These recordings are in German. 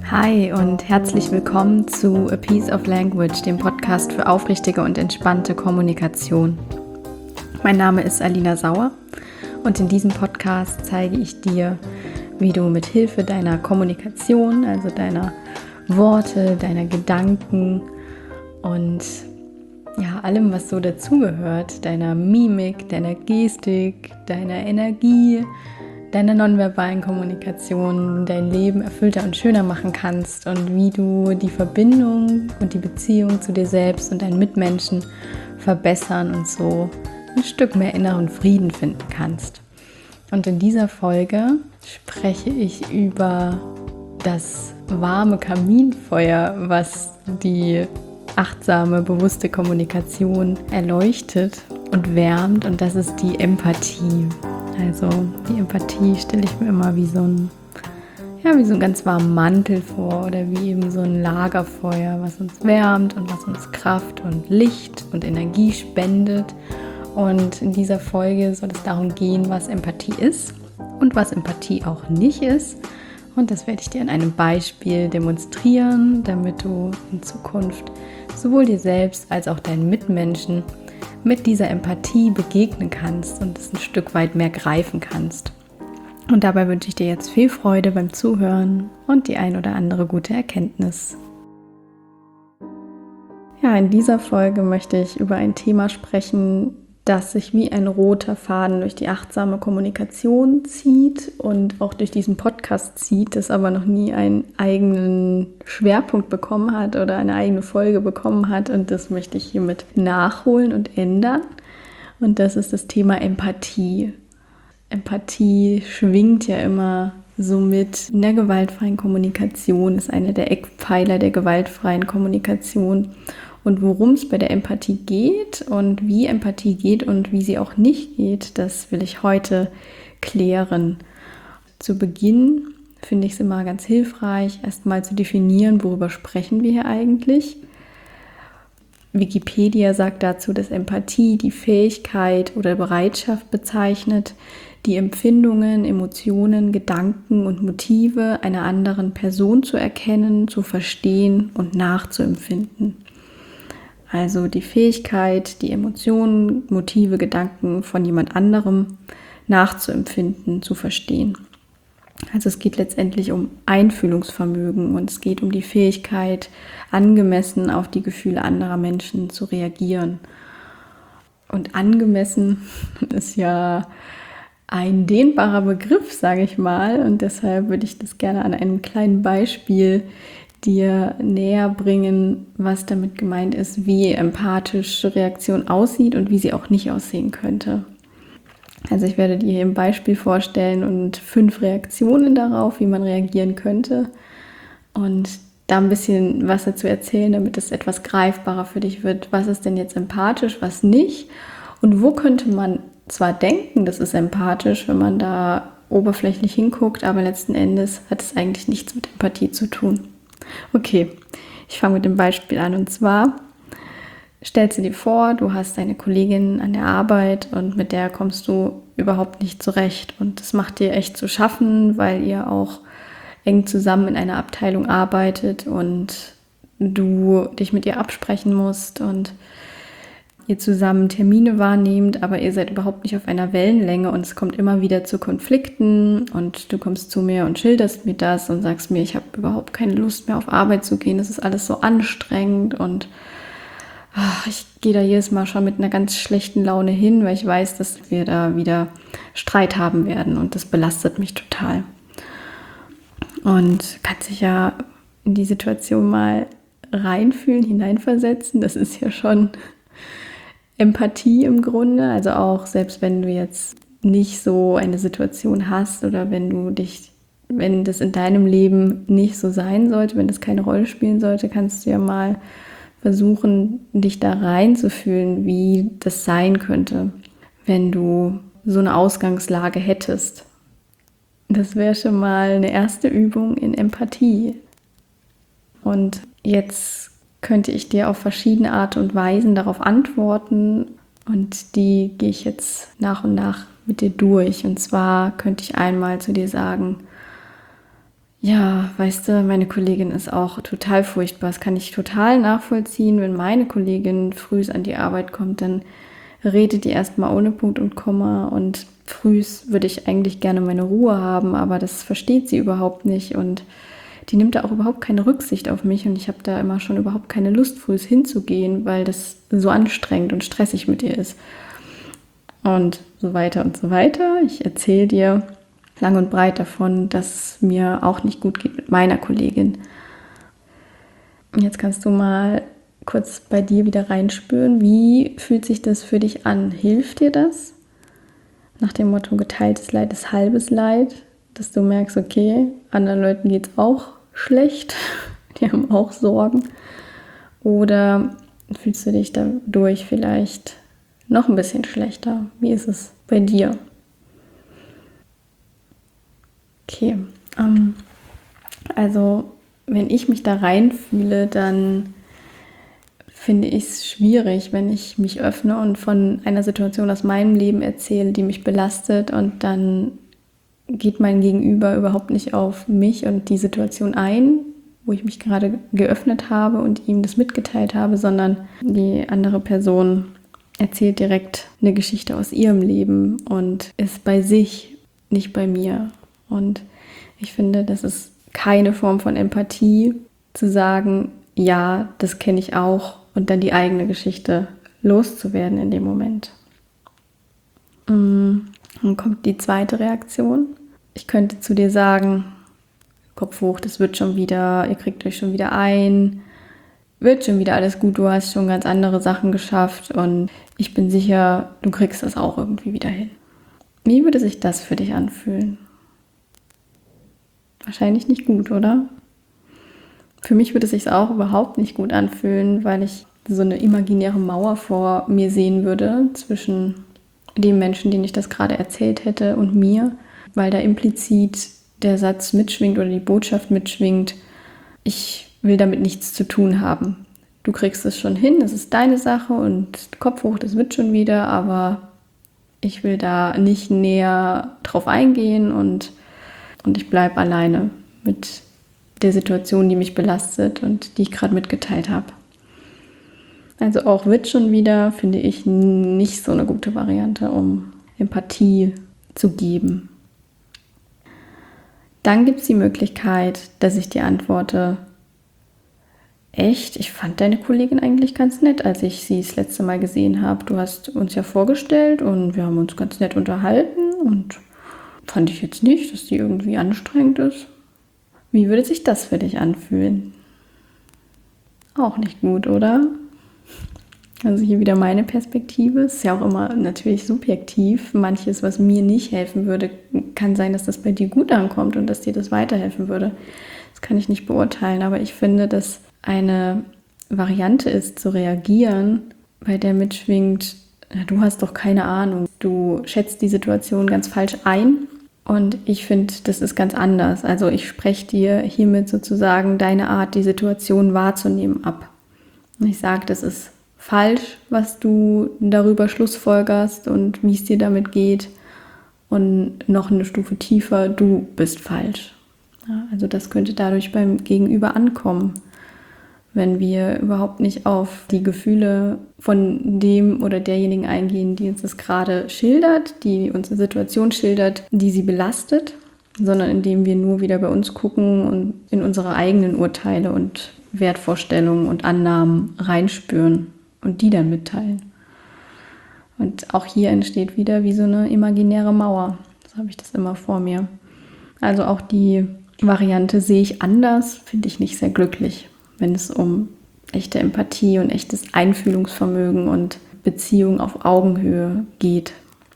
Hi und herzlich willkommen zu A Piece of Language, dem Podcast für aufrichtige und entspannte Kommunikation. Mein Name ist Alina Sauer und in diesem Podcast zeige ich dir, wie du mit Hilfe deiner Kommunikation, also deiner Worte, deiner Gedanken und allem, was so dazugehört, deiner Mimik, deiner Gestik, deiner Energie, deiner nonverbalen Kommunikation dein Leben erfüllter und schöner machen kannst und wie du die Verbindung und die Beziehung zu dir selbst und deinen Mitmenschen verbessern und so ein Stück mehr inneren Frieden finden kannst. Und in dieser Folge spreche ich über das warme Kaminfeuer, was die achtsame, bewusste Kommunikation erleuchtet und wärmt, und das ist die Empathie. Also die Empathie stelle ich mir immer wie so ein ganz warmen Mantel vor oder wie eben so ein Lagerfeuer, was uns wärmt und was uns Kraft und Licht und Energie spendet. Und in dieser Folge soll es darum gehen, was Empathie ist und was Empathie auch nicht ist. Und das werde ich dir an einem Beispiel demonstrieren, damit du in Zukunft sowohl dir selbst als auch deinen Mitmenschen mit dieser Empathie begegnen kannst und es ein Stück weit mehr greifen kannst. Und dabei wünsche ich dir jetzt viel Freude beim Zuhören und die ein oder andere gute Erkenntnis. Ja, in dieser Folge möchte ich über ein Thema sprechen, das sich wie ein roter Faden durch die achtsame Kommunikation zieht und auch durch diesen Podcast zieht, das aber noch nie einen eigenen Schwerpunkt bekommen hat oder eine eigene Folge bekommen hat, und das möchte ich hiermit nachholen und ändern. Und das ist das Thema Empathie. Empathie schwingt ja immer so mit in der gewaltfreien Kommunikation, ist einer der Eckpfeiler der gewaltfreien Kommunikation. Und worum es bei der Empathie geht und wie Empathie geht und wie sie auch nicht geht, das will ich heute klären. Zu Beginn finde ich es immer ganz hilfreich, erstmal zu definieren, worüber sprechen wir hier eigentlich. Wikipedia sagt dazu, dass Empathie die Fähigkeit oder Bereitschaft bezeichnet, die Empfindungen, Emotionen, Gedanken und Motive einer anderen Person zu erkennen, zu verstehen und nachzuempfinden. Also die Fähigkeit, die Emotionen, Motive, Gedanken von jemand anderem nachzuempfinden, zu verstehen. Also es geht letztendlich um Einfühlungsvermögen und es geht um die Fähigkeit, angemessen auf die Gefühle anderer Menschen zu reagieren. Und angemessen ist ja ein dehnbarer Begriff, sage ich mal, und deshalb würde ich das gerne an einem kleinen Beispiel dir näher bringen, was damit gemeint ist, wie empathische Reaktion aussieht und wie sie auch nicht aussehen könnte. Also ich werde dir hier ein Beispiel vorstellen und 5 Reaktionen darauf, wie man reagieren könnte, und da ein bisschen was dazu erzählen, damit es etwas greifbarer für dich wird. Was ist denn jetzt empathisch, was nicht? Und wo könnte man zwar denken, das ist empathisch, wenn man da oberflächlich hinguckt, aber letzten Endes hat es eigentlich nichts mit Empathie zu tun. Okay, ich fange mit dem Beispiel an, und zwar stellst du dir vor, du hast eine Kollegin an der Arbeit und mit der kommst du überhaupt nicht zurecht und das macht dir echt zu schaffen, weil ihr auch eng zusammen in einer Abteilung arbeitet und du dich mit ihr absprechen musst und ihr zusammen Termine wahrnehmt, aber ihr seid überhaupt nicht auf einer Wellenlänge und es kommt immer wieder zu Konflikten und du kommst zu mir und schilderst mir das und sagst mir, ich habe überhaupt keine Lust mehr auf Arbeit zu gehen, das ist alles so anstrengend und ich gehe da jedes Mal schon mit einer ganz schlechten Laune hin, weil ich weiß, dass wir da wieder Streit haben werden und das belastet mich total. Und kannst dich ja in die Situation mal reinfühlen, hineinversetzen, das ist ja schon Empathie im Grunde, also auch selbst wenn du jetzt nicht so eine Situation hast oder wenn das in deinem Leben nicht so sein sollte, wenn das keine Rolle spielen sollte, kannst du ja mal versuchen, dich da reinzufühlen, wie das sein könnte, wenn du so eine Ausgangslage hättest. Das wäre schon mal eine erste Übung in Empathie. Und jetzt könnte ich dir auf verschiedene Art und Weisen darauf antworten und die gehe ich jetzt nach und nach mit dir durch. Und zwar könnte ich einmal zu dir sagen, Ja, weißt du, meine Kollegin ist auch total furchtbar. Das kann ich total nachvollziehen. Wenn meine Kollegin frühs an die Arbeit kommt, dann redet die erstmal ohne Punkt und Komma. Und frühs würde ich eigentlich gerne meine Ruhe haben, aber das versteht sie überhaupt nicht. Und die nimmt da auch überhaupt keine Rücksicht auf mich. Und ich habe da immer schon überhaupt keine Lust, frühs hinzugehen, weil das so anstrengend und stressig mit ihr ist. Und so weiter und so weiter. Ich erzähle dir lang und breit davon, dass es mir auch nicht gut geht mit meiner Kollegin. Jetzt kannst du mal kurz bei dir wieder reinspüren. Wie fühlt sich das für dich an? Hilft dir das? Nach dem Motto, geteiltes Leid ist halbes Leid, dass du merkst, okay, anderen Leuten geht es auch schlecht, die haben auch Sorgen. Oder fühlst du dich dadurch vielleicht noch ein bisschen schlechter? Wie ist es bei dir? Okay, also wenn ich mich da reinfühle, dann finde ich es schwierig, wenn ich mich öffne und von einer Situation aus meinem Leben erzähle, die mich belastet, und dann geht mein Gegenüber überhaupt nicht auf mich und die Situation ein, wo ich mich gerade geöffnet habe und ihm das mitgeteilt habe, sondern die andere Person erzählt direkt eine Geschichte aus ihrem Leben und ist bei sich, nicht bei mir. Und ich finde, das ist keine Form von Empathie, zu sagen, ja, das kenne ich auch, und dann die eigene Geschichte loszuwerden in dem Moment. Dann kommt die zweite Reaktion. Ich könnte zu dir sagen, Kopf hoch, das wird schon wieder, ihr kriegt euch schon wieder ein, wird schon wieder alles gut, du hast schon ganz andere Sachen geschafft und ich bin sicher, du kriegst das auch irgendwie wieder hin. Wie würde sich das für dich anfühlen? Wahrscheinlich nicht gut, oder? Für mich würde es sich auch überhaupt nicht gut anfühlen, weil ich so eine imaginäre Mauer vor mir sehen würde zwischen dem Menschen, den ich das gerade erzählt hätte, und mir, weil da implizit der Satz mitschwingt oder die Botschaft mitschwingt, ich will damit nichts zu tun haben. Du kriegst es schon hin, das ist deine Sache und Kopf hoch, das wird schon wieder, aber ich will da nicht näher drauf eingehen und ich bleibe alleine mit der Situation, die mich belastet und die ich gerade mitgeteilt habe. Also auch wird schon wieder, finde ich, nicht so eine gute Variante, um Empathie zu geben. Dann gibt es die Möglichkeit, dass ich dir antworte, echt, ich fand deine Kollegin eigentlich ganz nett, als ich sie das letzte Mal gesehen habe. Du hast uns ja vorgestellt und wir haben uns ganz nett unterhalten und fand ich jetzt nicht, dass die irgendwie anstrengend ist. Wie würde sich das für dich anfühlen? Auch nicht gut, oder? Also hier wieder meine Perspektive. Es ist ja auch immer natürlich subjektiv. Manches, was mir nicht helfen würde, kann sein, dass das bei dir gut ankommt und dass dir das weiterhelfen würde. Das kann ich nicht beurteilen, aber ich finde, dass eine Variante ist, zu reagieren, bei der mitschwingt, du hast doch keine Ahnung, du schätzt die Situation ganz falsch ein. Und ich finde, das ist ganz anders. Also ich spreche dir hiermit sozusagen deine Art, die Situation wahrzunehmen, ab. Und ich sage, das ist falsch, was du darüber schlussfolgerst und wie es dir damit geht. Und noch eine Stufe tiefer, du bist falsch. Ja, also das könnte dadurch beim Gegenüber ankommen, wenn wir überhaupt nicht auf die Gefühle von dem oder derjenigen eingehen, die uns das gerade schildert, die uns eine Situation schildert, die sie belastet, sondern indem wir nur wieder bei uns gucken und in unsere eigenen Urteile und Wertvorstellungen und Annahmen reinspüren und die dann mitteilen. Und auch hier entsteht wieder wie so eine imaginäre Mauer. So habe ich das immer vor mir. Also auch die Variante sehe ich anders, finde ich nicht sehr glücklich, wenn es um echte Empathie und echtes Einfühlungsvermögen und Beziehung auf Augenhöhe geht.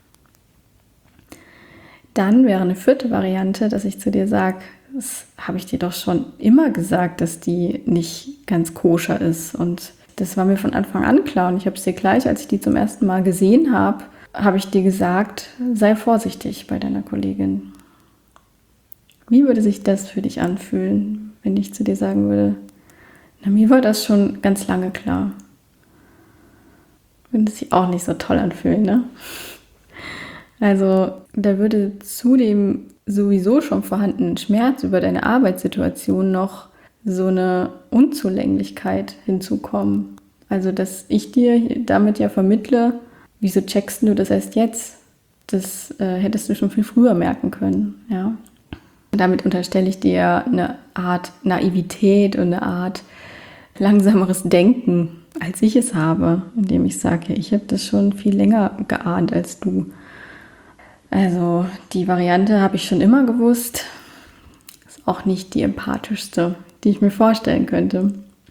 Dann wäre eine vierte Variante, dass ich zu dir sage, das habe ich dir doch schon immer gesagt, dass die nicht ganz koscher ist. Und das war mir von Anfang an klar. Und ich habe es dir gleich, als ich die zum ersten Mal gesehen habe, habe ich dir gesagt, sei vorsichtig bei deiner Kollegin. Wie würde sich das für dich anfühlen, wenn ich zu dir sagen würde, na, mir war das schon ganz lange klar. Würde sich auch nicht so toll anfühlen, ne? Also da würde zu dem sowieso schon vorhandenen Schmerz über deine Arbeitssituation noch so eine Unzulänglichkeit hinzukommen. Also dass ich dir damit ja vermittle, wieso checkst du das erst jetzt? Das hättest du schon viel früher merken können, ja. Damit unterstelle ich dir eine Art Naivität und eine Art langsameres Denken, als ich es habe, indem ich sage, ich habe das schon viel länger geahnt als du. Also die Variante habe ich schon immer gewusst, ist auch nicht die empathischste, die ich mir vorstellen könnte.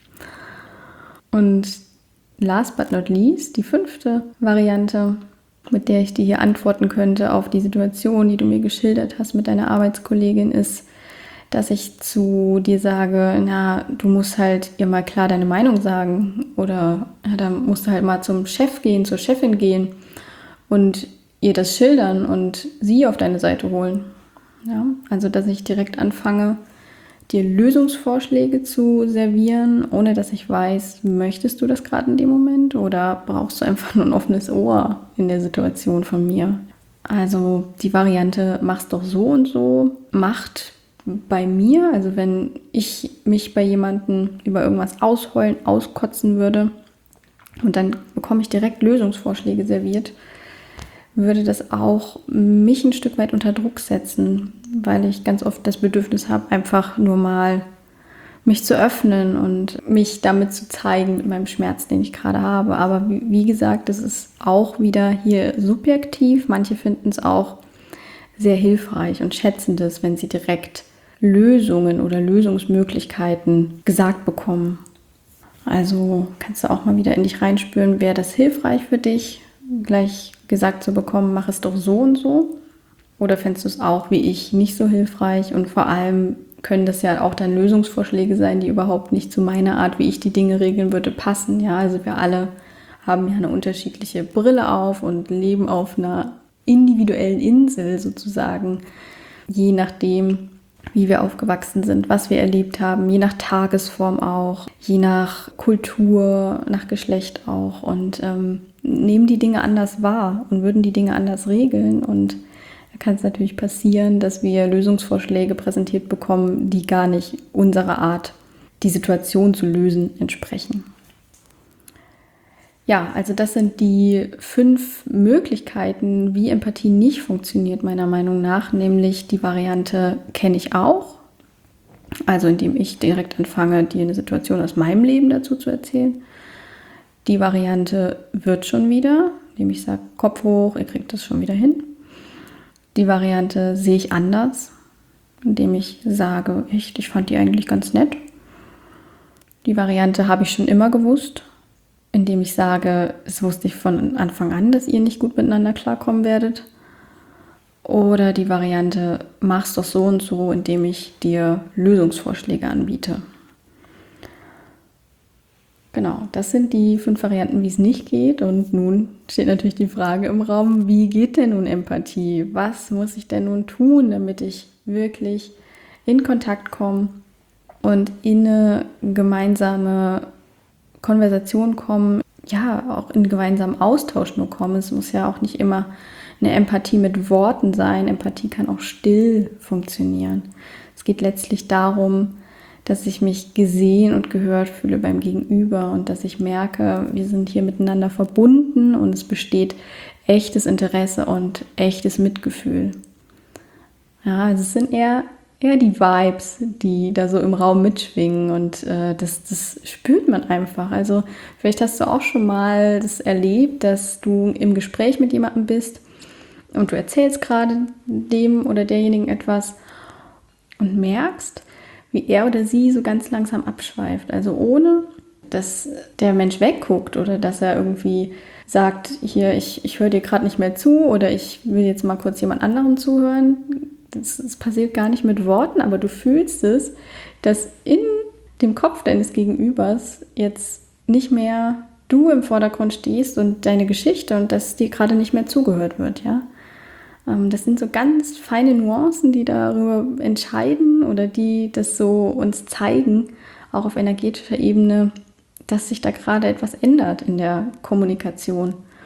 Und last but not least, die 5. Variante, mit der ich dir hier antworten könnte auf die Situation, die du mir geschildert hast mit deiner Arbeitskollegin, ist, dass ich zu dir sage, na, du musst halt ihr mal klar deine Meinung sagen oder ja, da musst du halt mal zum Chef gehen, zur Chefin gehen und ihr das schildern und sie auf deine Seite holen. Ja, also, dass ich direkt anfange, dir Lösungsvorschläge zu servieren, ohne dass ich weiß, möchtest du das gerade in dem Moment oder brauchst du einfach nur ein offenes Ohr in der Situation von mir? Also die Variante, mach's doch so und so, macht bei mir, also wenn ich mich bei jemandem über irgendwas ausheulen, auskotzen würde und dann bekomme ich direkt Lösungsvorschläge serviert, würde das auch mich ein Stück weit unter Druck setzen, weil ich ganz oft das Bedürfnis habe, einfach nur mal mich zu öffnen und mich damit zu zeigen mit meinem Schmerz, den ich gerade habe. Aber wie gesagt, das ist auch wieder hier subjektiv. Manche finden es auch sehr hilfreich und schätzen das, wenn sie direkt Lösungen oder Lösungsmöglichkeiten gesagt bekommen. Also kannst du auch mal wieder in dich reinspüren, wäre das hilfreich für dich, gleich gesagt zu bekommen, mach es doch so und so? Oder fändest du es auch wie ich nicht so hilfreich? Und vor allem können das ja auch dann Lösungsvorschläge sein, die überhaupt nicht zu meiner Art, wie ich die Dinge regeln würde, passen. Ja, also wir alle haben ja eine unterschiedliche Brille auf und leben auf einer individuellen Insel sozusagen, je nachdem, wie wir aufgewachsen sind, was wir erlebt haben, je nach Tagesform auch, je nach Kultur, nach Geschlecht auch und nehmen die Dinge anders wahr und würden die Dinge anders regeln. Und da kann es natürlich passieren, dass wir Lösungsvorschläge präsentiert bekommen, die gar nicht unserer Art, die Situation zu lösen, entsprechen. Ja, also das sind die 5 Möglichkeiten, wie Empathie nicht funktioniert, meiner Meinung nach. Nämlich die Variante kenne ich auch, also indem ich direkt anfange, dir eine Situation aus meinem Leben dazu zu erzählen. Die Variante wird schon wieder, indem ich sage, Kopf hoch, ihr kriegt das schon wieder hin. Die Variante sehe ich anders, indem ich sage, echt, ich fand die eigentlich ganz nett. Die Variante habe ich schon immer gewusst, indem ich sage, es wusste ich von Anfang an, dass ihr nicht gut miteinander klarkommen werdet. Oder die Variante, mach's doch so und so, indem ich dir Lösungsvorschläge anbiete. Genau, das sind die 5 Varianten, wie es nicht geht. Und nun steht natürlich die Frage im Raum, wie geht denn nun Empathie? Was muss ich denn nun tun, damit ich wirklich in Kontakt komme und in eine gemeinsame Konversation kommen, ja, auch in gemeinsamen Austausch nur kommen. Es muss ja auch nicht immer eine Empathie mit Worten sein. Empathie kann auch still funktionieren. Es geht letztlich darum, dass ich mich gesehen und gehört fühle beim Gegenüber und dass ich merke, wir sind hier miteinander verbunden und es besteht echtes Interesse und echtes Mitgefühl. Ja, also es sind eher die Vibes, die da so im Raum mitschwingen und das spürt man einfach. Also vielleicht hast du auch schon mal das erlebt, dass du im Gespräch mit jemandem bist und du erzählst gerade dem oder derjenigen etwas und merkst, wie er oder sie so ganz langsam abschweift. Also ohne, dass der Mensch wegguckt oder dass er irgendwie sagt, hier, ich höre dir gerade nicht mehr zu oder ich will jetzt mal kurz jemand anderem zuhören. Das passiert gar nicht mit Worten, aber du fühlst es, dass in dem Kopf deines Gegenübers jetzt nicht mehr du im Vordergrund stehst und deine Geschichte und dass dir gerade nicht mehr zugehört wird, ja. Das sind so ganz feine Nuancen, die darüber entscheiden oder die das so uns zeigen, auch auf energetischer Ebene, dass sich da gerade etwas ändert in der Kommunikation.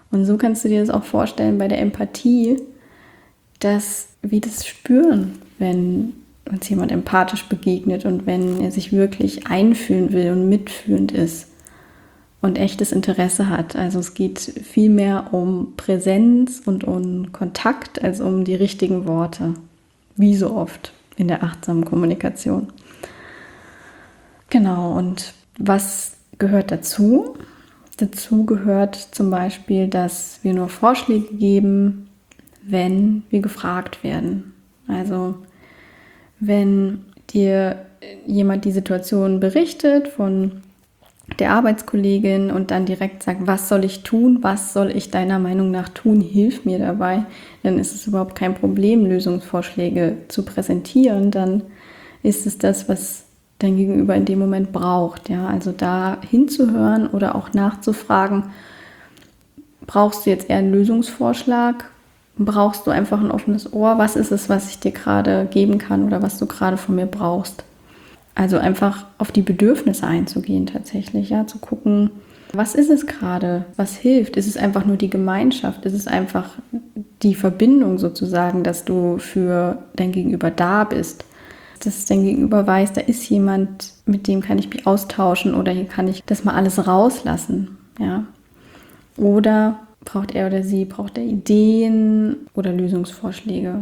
Und so kannst du dir das auch vorstellen bei der Empathie, dass wir das spüren, wenn uns jemand empathisch begegnet und wenn er sich wirklich einfühlen will und mitfühlend ist und echtes Interesse hat. Also es geht viel mehr um Präsenz und um Kontakt als um die richtigen Worte, wie so oft in der achtsamen Kommunikation. Genau, und was gehört dazu? Dazu gehört zum Beispiel, dass wir nur Vorschläge geben, wenn wir gefragt werden. Also wenn dir jemand die Situation berichtet von der Arbeitskollegin und dann direkt sagt, was soll ich tun, was soll ich deiner Meinung nach tun, hilf mir dabei, dann ist es überhaupt kein Problem, Lösungsvorschläge zu präsentieren. Dann ist es das, was dein Gegenüber in dem Moment braucht. Ja? Also da hinzuhören oder auch nachzufragen, brauchst du jetzt eher einen Lösungsvorschlag? Brauchst du einfach ein offenes Ohr? Was ist es, was ich dir gerade geben kann oder was du gerade von mir brauchst? Also einfach auf die Bedürfnisse einzugehen tatsächlich, ja, zu gucken, was ist es gerade, was hilft? Ist es einfach nur die Gemeinschaft? Ist es einfach die Verbindung sozusagen, dass du für dein Gegenüber da bist? Dass dein Gegenüber weiß, da ist jemand, mit dem kann ich mich austauschen oder hier kann ich das mal alles rauslassen, ja. Oder braucht er oder sie, braucht er Ideen oder Lösungsvorschläge?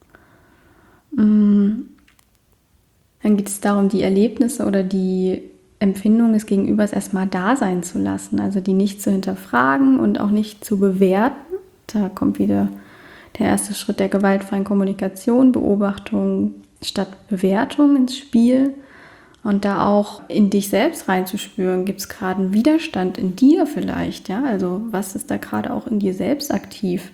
Dann geht es darum, die Erlebnisse oder die Empfindungen des Gegenübers erstmal da sein zu lassen, also die nicht zu hinterfragen und auch nicht zu bewerten. Da kommt wieder der erste Schritt der gewaltfreien Kommunikation, Beobachtung statt Bewertung ins Spiel. Und da auch in dich selbst reinzuspüren, gibt es gerade einen Widerstand in dir vielleicht, ja? Also was ist da gerade auch in dir selbst aktiv?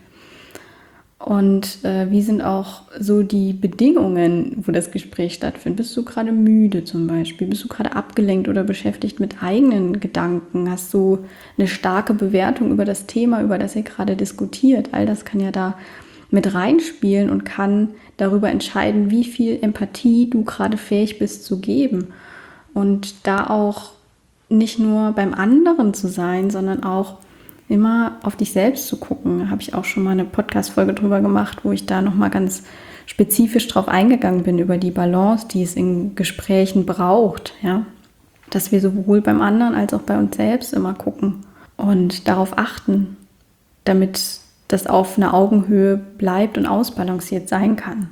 Und wie sind auch so die Bedingungen, wo das Gespräch stattfindet? Bist du gerade müde zum Beispiel? Bist du gerade abgelenkt oder beschäftigt mit eigenen Gedanken? Hast du eine starke Bewertung über das Thema, über das ihr gerade diskutiert? All das kann ja da mit reinspielen und kann darüber entscheiden, wie viel Empathie du gerade fähig bist zu geben. Und da auch nicht nur beim anderen zu sein, sondern auch immer auf dich selbst zu gucken. Da habe ich auch schon mal eine Podcast-Folge drüber gemacht, wo ich da nochmal ganz spezifisch drauf eingegangen bin, über die Balance, die es in Gesprächen braucht. Ja? Dass wir sowohl beim anderen als auch bei uns selbst immer gucken und darauf achten, damit das auf einer Augenhöhe bleibt und ausbalanciert sein kann.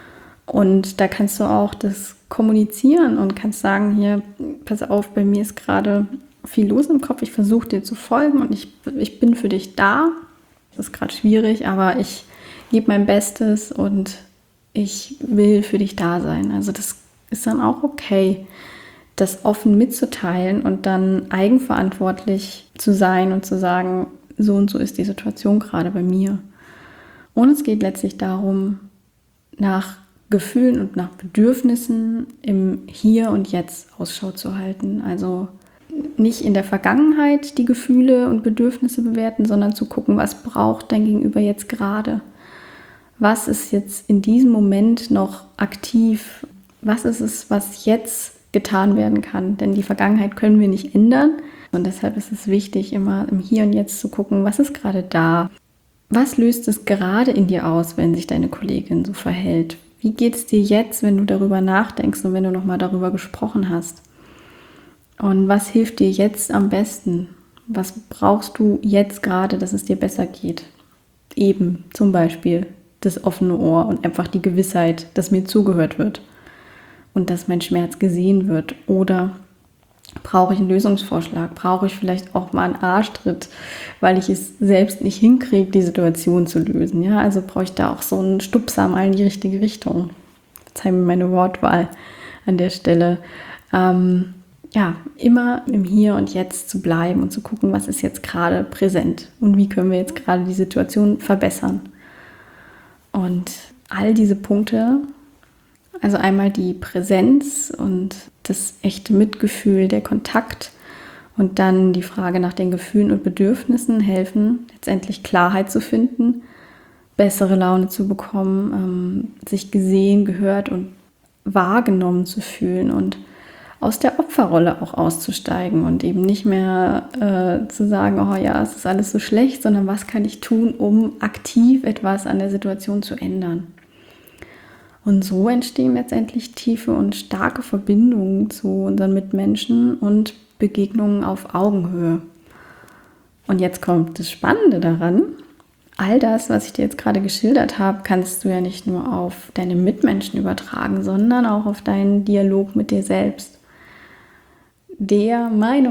Und da kannst du auch das kommunizieren und kannst sagen, hier, pass auf, bei mir ist gerade viel los im Kopf, ich versuche dir zu folgen und ich bin für dich da. Das ist gerade schwierig, aber ich gebe mein Bestes und ich will für dich da sein. Also das ist dann auch okay, das offen mitzuteilen und dann eigenverantwortlich zu sein und zu sagen, so und so ist die Situation gerade bei mir. Und es geht letztlich darum, nach Gefühlen und nach Bedürfnissen im Hier und Jetzt Ausschau zu halten. Also nicht in der Vergangenheit die Gefühle und Bedürfnisse bewerten, sondern zu gucken, was braucht dein Gegenüber jetzt gerade? Was ist jetzt in diesem Moment noch aktiv? Was ist es, was jetzt getan werden kann? Denn die Vergangenheit können wir nicht ändern. Und deshalb ist es wichtig, immer im Hier und Jetzt zu gucken, was ist gerade da? Was löst es gerade in dir aus, wenn sich deine Kollegin so verhält? Wie geht es dir jetzt, wenn du darüber nachdenkst und wenn du nochmal darüber gesprochen hast? Und was hilft dir jetzt am besten? Was brauchst du jetzt gerade, dass es dir besser geht? Eben zum Beispiel das offene Ohr und einfach die Gewissheit, dass mir zugehört wird und dass mein Schmerz gesehen wird. Oder brauche ich einen Lösungsvorschlag? Brauche ich vielleicht auch mal einen Arschtritt, weil ich es selbst nicht hinkriege, die Situation zu lösen? Ja, also brauche ich da auch so einen Stupser mal in die richtige Richtung. Verzeih mir meine Wortwahl an der Stelle. Ja, immer im Hier und Jetzt zu bleiben und zu gucken, was ist jetzt gerade präsent und wie können wir jetzt gerade die Situation verbessern. Und all diese Punkte, also einmal die Präsenz und das echte Mitgefühl, der Kontakt und dann die Frage nach den Gefühlen und Bedürfnissen helfen, letztendlich Klarheit zu finden, bessere Laune zu bekommen, sich gesehen, gehört und wahrgenommen zu fühlen und aus der Opferrolle auch auszusteigen und eben nicht mehr zu sagen, oh ja, es ist alles so schlecht, sondern was kann ich tun, um aktiv etwas an der Situation zu ändern. Und so entstehen letztendlich tiefe und starke Verbindungen zu unseren Mitmenschen und Begegnungen auf Augenhöhe. Und jetzt kommt das Spannende daran. All das, was ich dir jetzt gerade geschildert habe, kannst du ja nicht nur auf deine Mitmenschen übertragen, sondern auch auf deinen Dialog mit dir selbst. Der meiner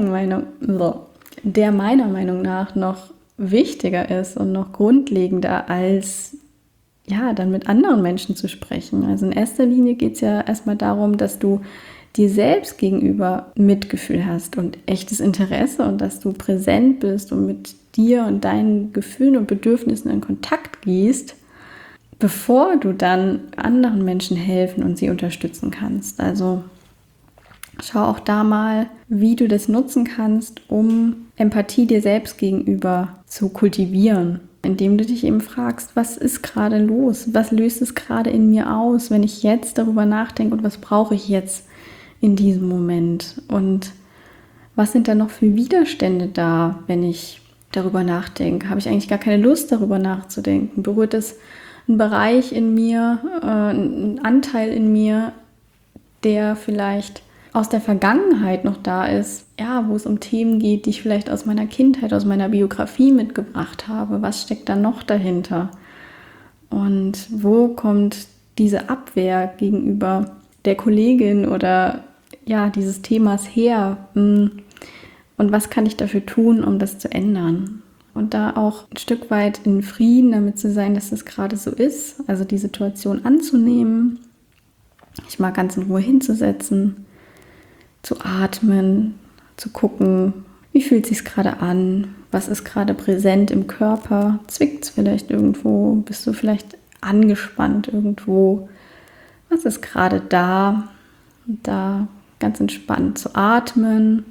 Meinung nach noch wichtiger ist und noch grundlegender als dann mit anderen Menschen zu sprechen. Also in erster Linie geht es ja erstmal darum, dass du dir selbst gegenüber Mitgefühl hast und echtes Interesse und dass du präsent bist und mit dir und deinen Gefühlen und Bedürfnissen in Kontakt gehst, bevor du dann anderen Menschen helfen und sie unterstützen kannst. Also schau auch da mal, wie du das nutzen kannst, um Empathie dir selbst gegenüber zu kultivieren. Indem du dich eben fragst, was ist gerade los? Was löst es gerade in mir aus, wenn ich jetzt darüber nachdenke und was brauche ich jetzt in diesem Moment? Und was sind da noch für Widerstände da, wenn ich darüber nachdenke? Habe ich eigentlich gar keine Lust, darüber nachzudenken? Berührt es einen Bereich in mir, einen Anteil in mir, der vielleicht aus der Vergangenheit noch da ist, wo es um Themen geht, die ich vielleicht aus meiner Kindheit, aus meiner Biografie mitgebracht habe. Was steckt da noch dahinter? Und wo kommt diese Abwehr gegenüber der Kollegin oder dieses Themas her? Und was kann ich dafür tun, um das zu ändern? Und da auch ein Stück weit in Frieden damit zu sein, dass es gerade so ist, also die Situation anzunehmen, sich mal ganz in Ruhe hinzusetzen, zu atmen, zu gucken, wie fühlt es sich gerade an, was ist gerade präsent im Körper, zwickt es vielleicht irgendwo, bist du vielleicht angespannt irgendwo, was ist gerade da? Und da ganz entspannt zu atmen,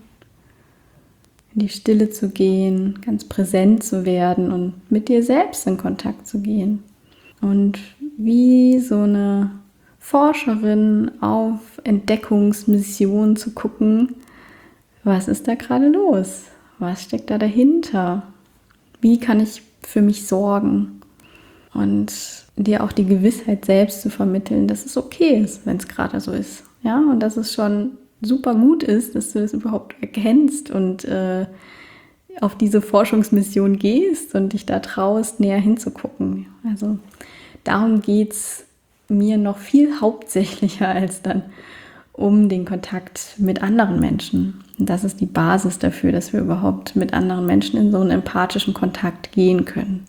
in die Stille zu gehen, ganz präsent zu werden und mit dir selbst in Kontakt zu gehen. Und wie so eine Forscherin auf Entdeckungsmission zu gucken, was ist da gerade los? Was steckt da dahinter? Wie kann ich für mich sorgen? Und dir auch die Gewissheit selbst zu vermitteln, dass es okay ist, wenn es gerade so ist. Ja, und dass es schon super Mut ist, dass du das überhaupt erkennst und auf diese Forschungsmission gehst und dich da traust, näher hinzugucken. Also darum geht es mir noch viel hauptsächlicher als dann um den Kontakt mit anderen Menschen. Und das ist die Basis dafür, dass wir überhaupt mit anderen Menschen in so einen empathischen Kontakt gehen können.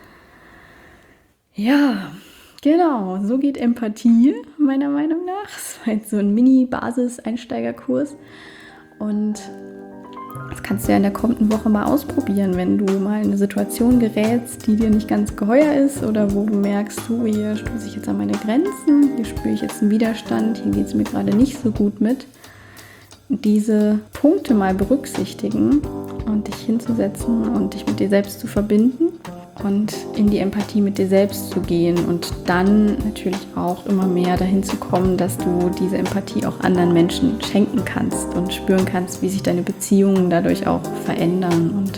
Ja, genau, so geht Empathie meiner Meinung nach. Das war jetzt so ein Mini-Basis-Einsteigerkurs und das kannst du ja in der kommenden Woche mal ausprobieren, wenn du mal in eine Situation gerätst, die dir nicht ganz geheuer ist oder wo du merkst, hier stoße ich jetzt an meine Grenzen, hier spüre ich jetzt einen Widerstand, hier geht es mir gerade nicht so gut mit. Diese Punkte mal berücksichtigen und dich hinzusetzen und dich mit dir selbst zu verbinden und in die Empathie mit dir selbst zu gehen und dann natürlich auch immer mehr dahin zu kommen, dass du diese Empathie auch anderen Menschen schenken kannst und spüren kannst, wie sich deine Beziehungen dadurch auch verändern und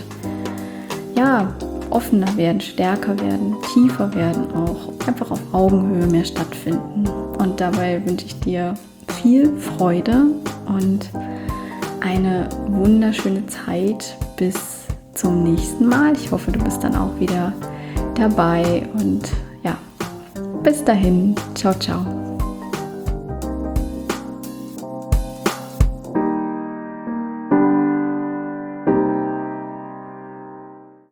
offener werden, stärker werden, tiefer werden, auch einfach auf Augenhöhe mehr stattfinden. Und dabei wünsche ich dir viel Freude und eine wunderschöne Zeit bis zum nächsten Mal. Ich hoffe, du bist dann auch wieder dabei und bis dahin. Ciao, ciao.